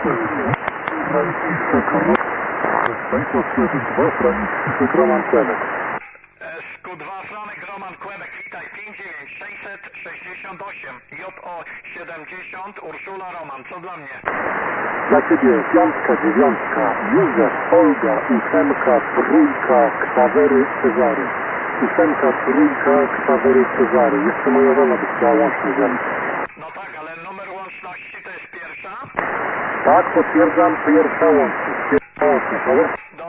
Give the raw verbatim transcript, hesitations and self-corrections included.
Roman Quebec. S Q dwa Franek Roman Quebec, witaj, pięć dziewięć sześćset sześćdziesiąt osiem, J O siedemdziesiąt, Urszula Roman, co dla mnie? Dla Ciebie piątka, dziewiątka, Józef, Olga, ósemka, trójka, Ksawery, Cezary. Ósemka, trójka, Ksawery, Cezary. Jeszcze moja żona by chciała łącznie zaliczyć. No tak, ale numer łączności to jest pierwsza? Tak, potwierdzam, pierwsza łączność. Pierwsza łączność, ale...